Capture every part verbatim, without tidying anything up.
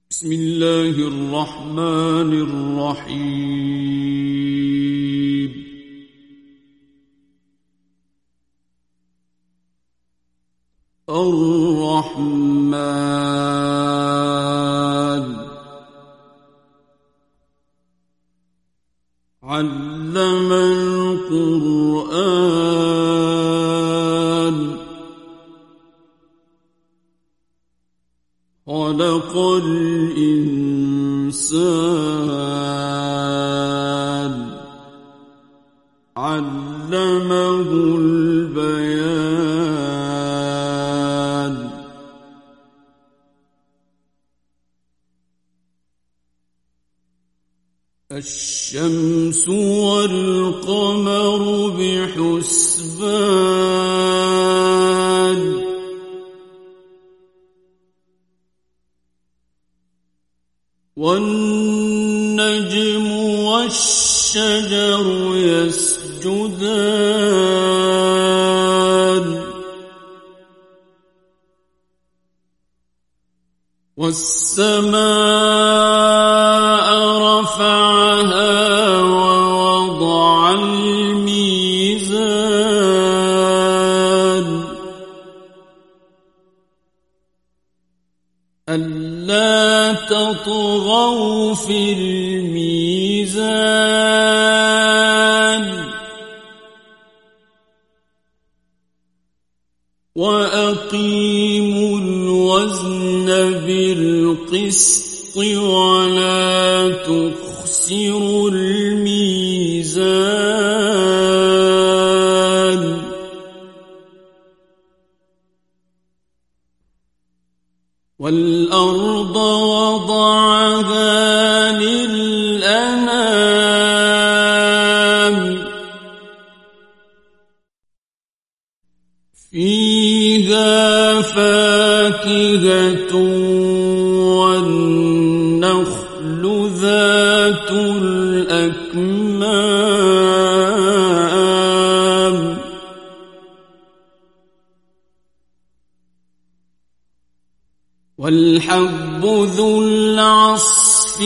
بسم الله الرحمن الرحيم. الرحمن علم القرآن خلق الإنسان علمه البيان. الشمس والقمر بحسبان والنجم والشجر يسجدان والسماء رفعها ووضع الميزان ألا تطغوا في الميزان وأقيموا الوزن بالقسط ولا تخسروا الميزان والأرض وضعها للأنام فيها فاكهة والنخل ذات الأكمام والحب ذو العصف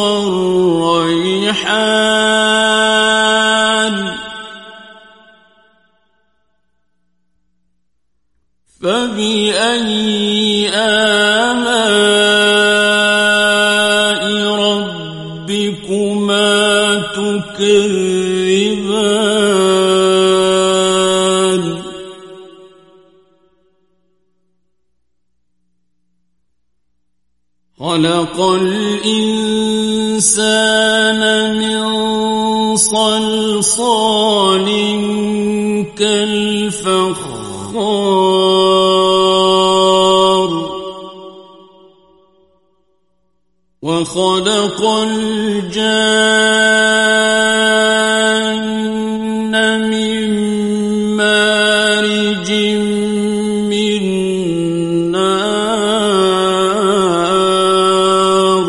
والريحان فبأي آلاء ربكما تكذبان خلق الإنسان من صلصال كالفخار وخلق الجان من مارج من نار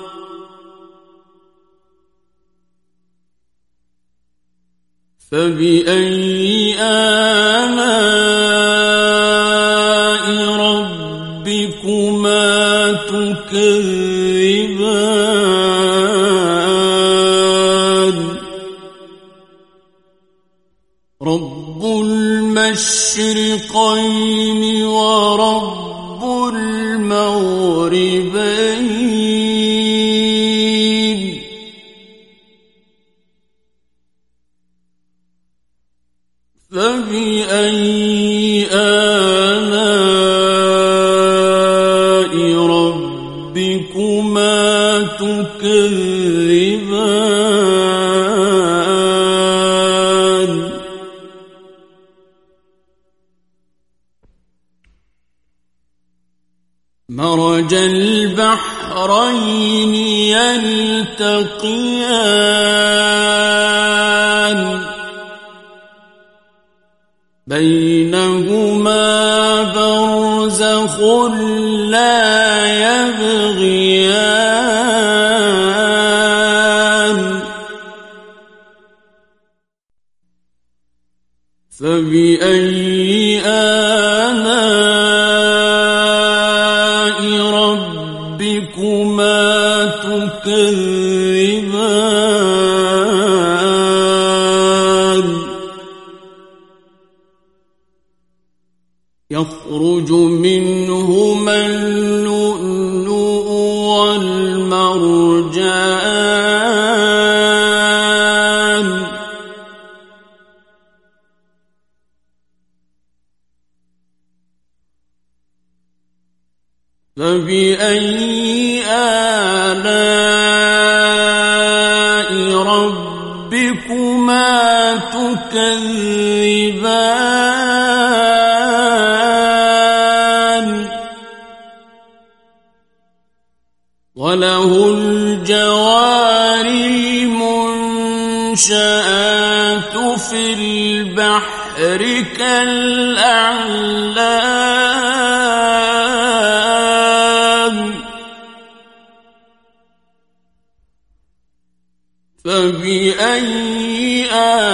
فبأي آلاء ربكما تكذبان رب المشرقين ورب المغربين فبأي آلاء ربكما تكذبان مرج البحرين يلتقيان بينهما برزخ لا يبغيان فبأي آلاء ربكما ربكما تكذبان يخرج منهما اللؤلؤ والمرجان فبأي آلاء ربكما تكذبان وله الجوار المنشآت في البحر كالأعلام فبأي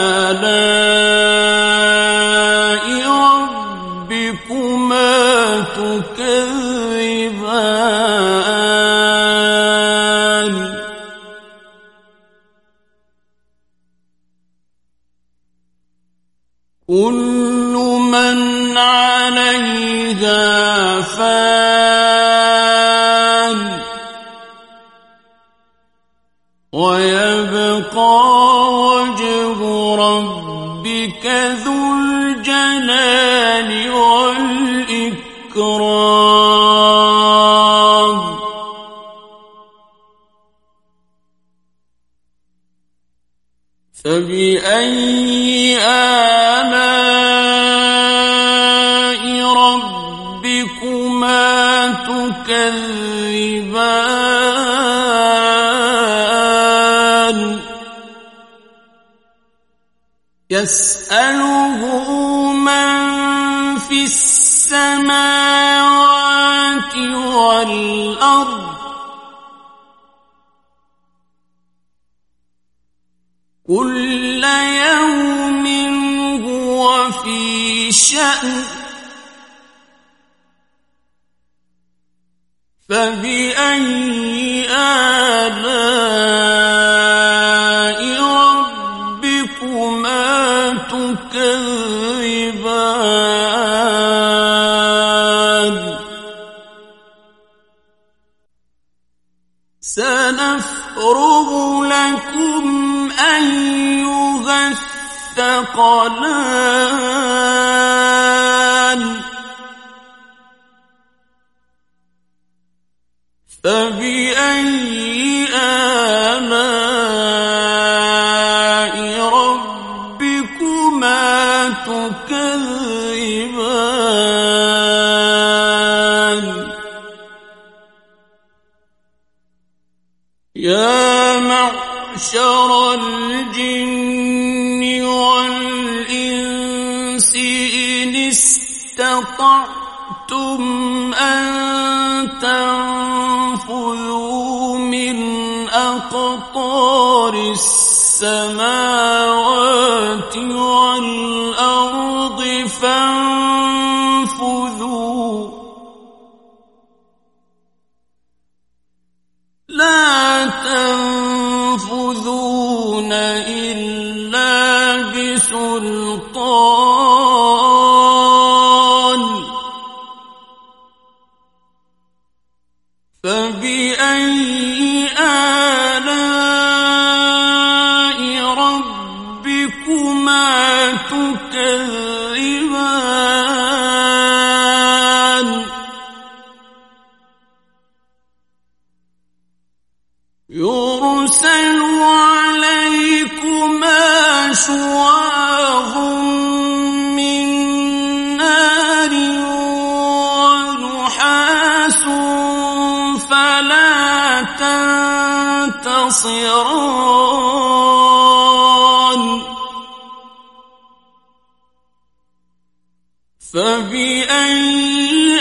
آلاء ربكما تكذبان كل من عليها فان ويبقى وجه ربك ذو الجلال والإكرام فبأي آلاء ربكما تكذبان يسأله من في السماوات والأرض كل يوم هو في شأن فبأي آلاء ربكما تكذبان سنفرغ لكم أيها الثقلان فبأي آلاء ربكما تكذبان يا معشر الجن والإنس إن استطعتم أن تنفذوا من أقطار السماوات والأرض فانفذوا لا تنفذون إلا بسلطان فبأي آلاء ربكما تكذبان يرسل عليكما شواظ من نار ونحاس فلا تنتصران فبأي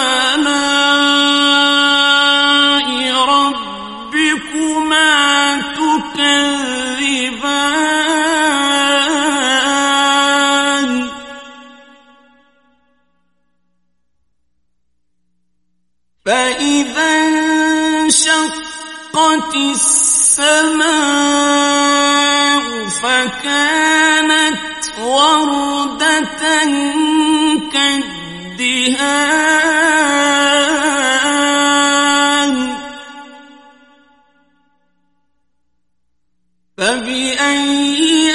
آلاء ربكما تكذبان فإذا وانشقت السماء فكانت وردة كالدهان فبأي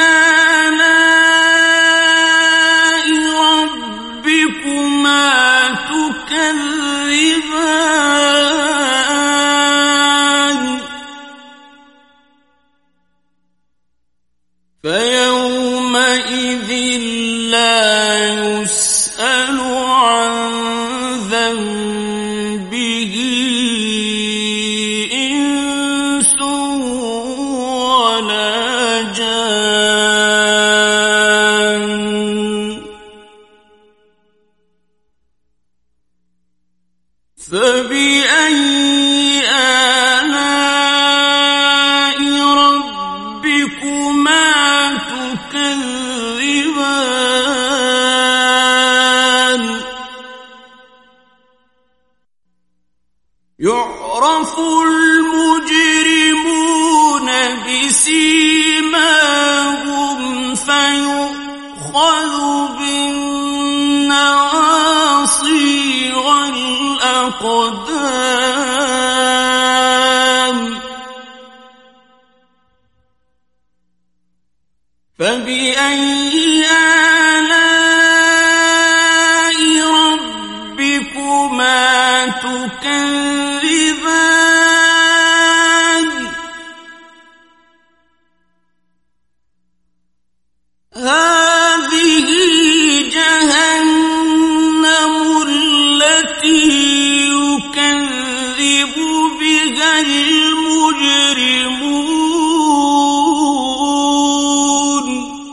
آلاء ربكما تكذبان فيومئذ لا يسأل عن ذنبه إنس ولا جان فبأي آلاء ربكما تكذبان يعرف المجرمون بسيماهم فيؤخذ بالنواصي والأقدام فبأي آلاء ربكما تكذبان هذه جهنم التي يكذب بها المجرمون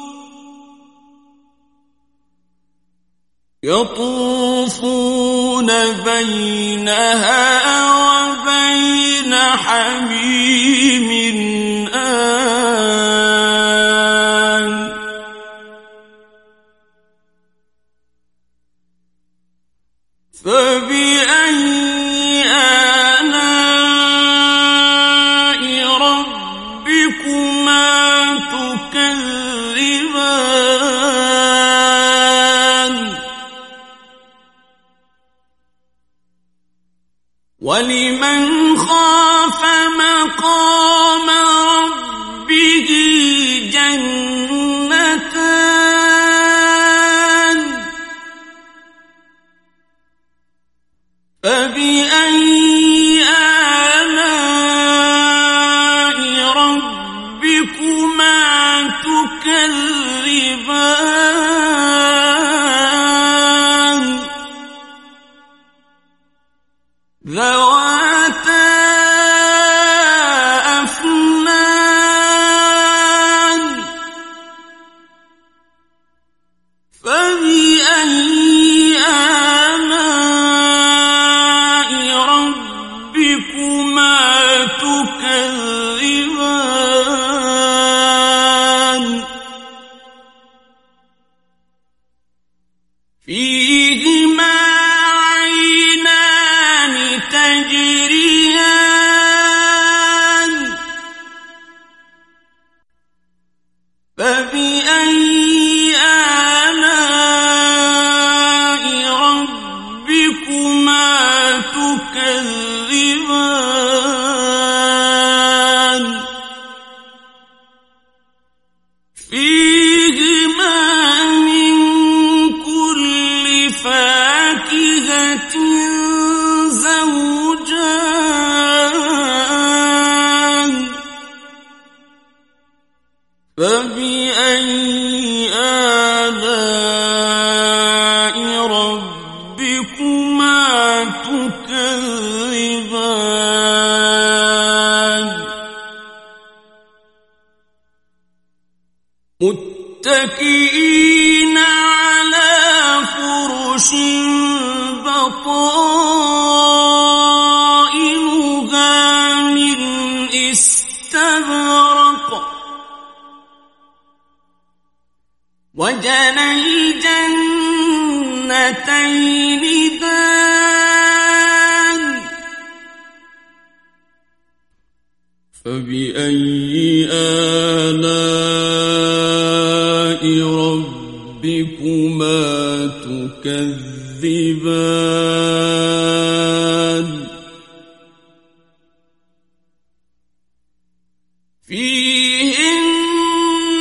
يطوفون بينها وبين حميم آن فبأي آلاء ربكما تكذبان ولمن خاف مقام ربه جنتان فبأي آلاء ربكما تكذبان ذواتا أفنان فبأي آلاء ربكما تكذبان فيهما عينان تجريان فبأي آلاء ربكما تكذبان فيهما من كل فاكهة زوجان فبأي آلاء ربكما تكذبان متكئين على فرش بطائنها من استبرق وجنى الجنتين دان فبأي آلاء ربكما تكذبان فيهن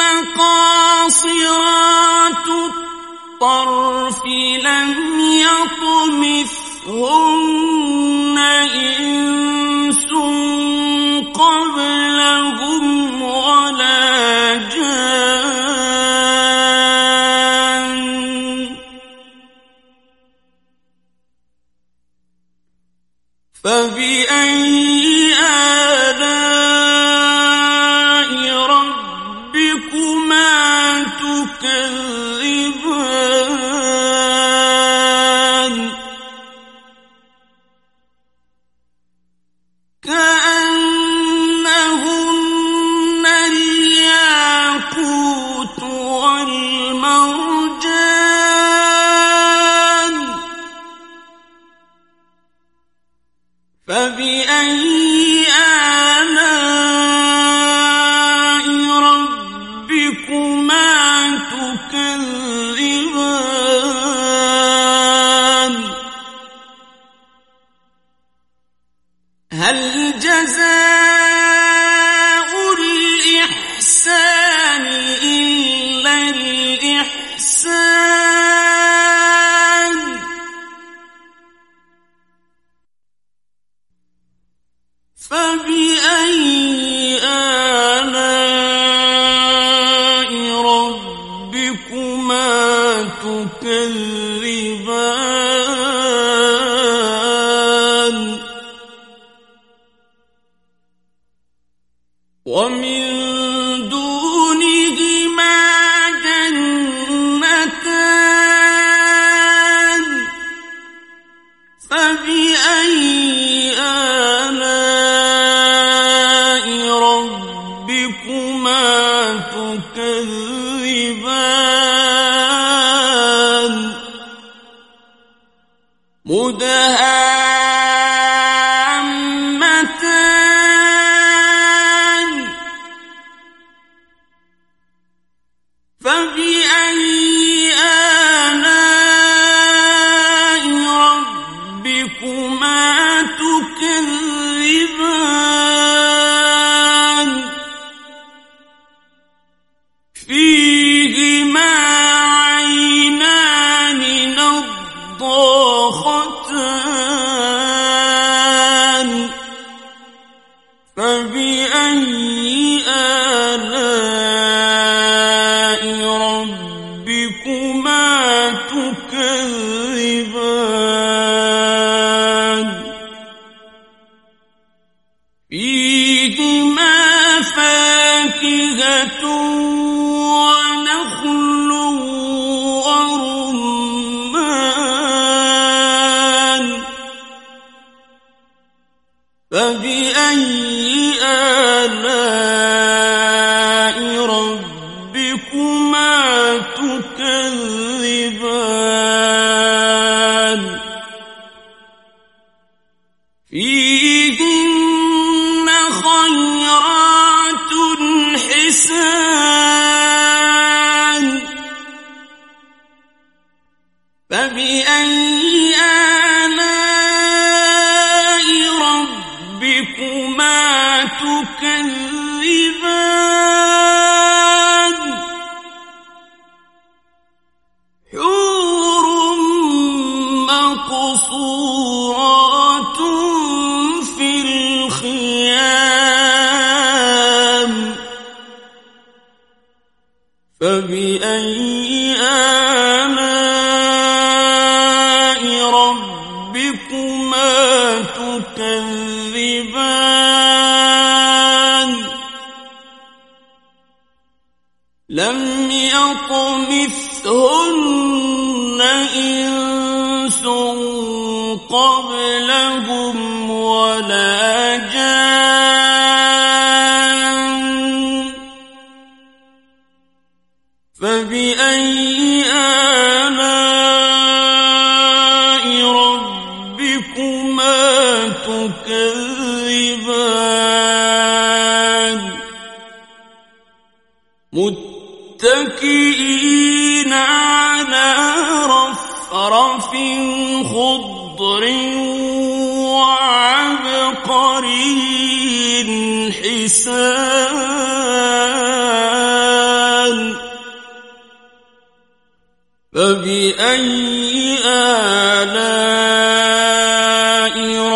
قاصرات الطرف لم يطمثهن إنس قبلهم ولا جان فبأي آلاء ربكما تكذبان كأنهن الياقوت والمرجان فبأي آلاء ربكما تكذبان هل جزاء الإحسان إلا الإحسان فبأي آلاء ربكما تكذبان ومن دونهما جنتان فبأي آلاء ربكما تكذبان مدهامتان فبأي آلاء ربكما تكذبان فيهما عينان نضاختان فبأي آلاء ربكما تكذبان فيهما فاكهة ونخل ورمان فبأي آلاء ربكما تكذبان فيهن خيرات حسان فبأي آلاء ربكما تكذبان حور مقصورات في الخيام فبأي آلاء ربكما تكذبان لم يطمثهن إنس قبلهم ولا جان فبأي آلاء ربكما تكذبان متكئين على رفرف خضر وعبقري حسان فبأي آلاء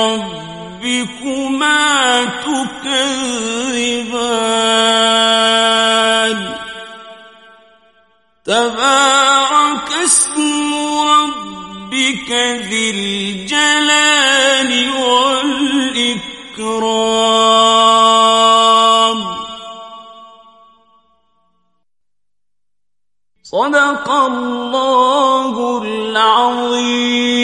ربكما تكذبان تبارك اسم ربك ذي الجلال والإكرام. صدق الله العظيم.